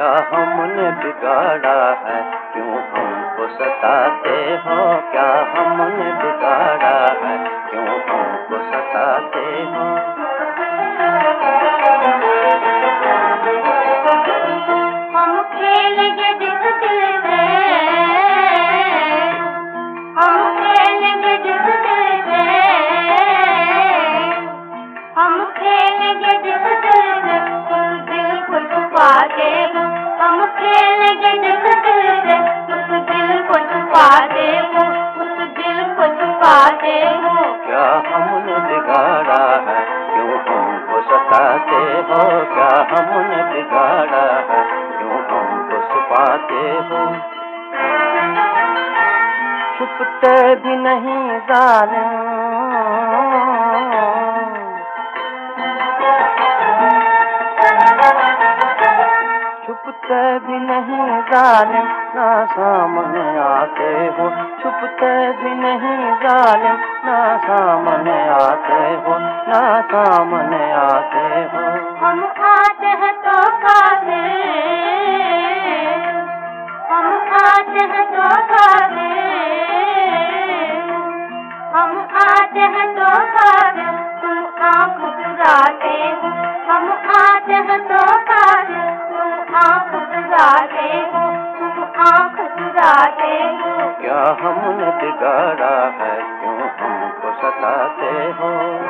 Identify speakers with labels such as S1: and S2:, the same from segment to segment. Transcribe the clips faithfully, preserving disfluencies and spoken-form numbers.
S1: क्या हमने बिगाड़ा है, क्यों हमको सताते हो? क्या हमने बिगाड़ा है, क्यों हमको सताते हो?
S2: हम खेलेंगे जिस दिल में, हम खेलेंगे जिस दिल में, हम खेलेंगे जिस दिल में, उस दिल को छुपा दे वो। हम खेलेंगे जिस दिल में, उस दिल को छुपा दे वो, उस दिल को छुपा दे वो।
S1: क्या हमने बिगाड़ा है, क्यों हमको सताते हो? क्या हमने बिगाड़ा है, क्यों हमको छुपाते हो? छुपते भी नहीं जालिम, छुपते भी नहीं जालिम, ना सामने आते हो। छुपते भी नहीं जालिम, ना सामने आते हो, ना सामने आते हो।
S2: हम आते हैं तो काहे, हम आते हैं तो काहे, हम आते हैं तो काहे, तुम आँख चुराते हो। हम आते हैं तो काहे, तुम आँख चुराते हो, तुम आँख चुराते हो।
S1: क्या हमने बिगाड़ा है, क्यों हमको सताते हो?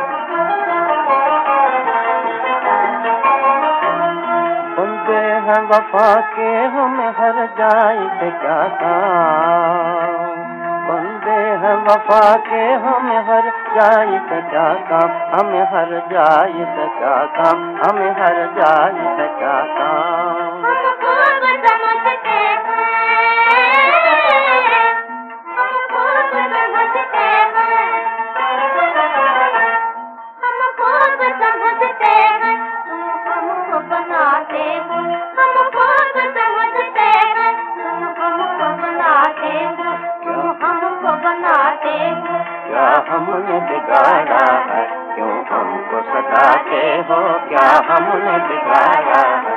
S1: बंदे हैं वफा के हमें हर जाए से क्या काम, बंदे हैं वफा के हमें हर जाए से क्या काम, हमें हर जाए से क्या काम, हमें हर जाए से क्या काम।
S2: हम खूब समझते हैं, हम खूब समझते हैं, हम खूब समझते हैं, तुम हमको बनाते हो। हम खूब समझते हैं, तुम हमको बनाते हो, तुम हमको बनाते हो।
S1: क्या हमने बिगाड़ा है, क्यों हमको सताते हो? क्या हमने बिगाड़ा है,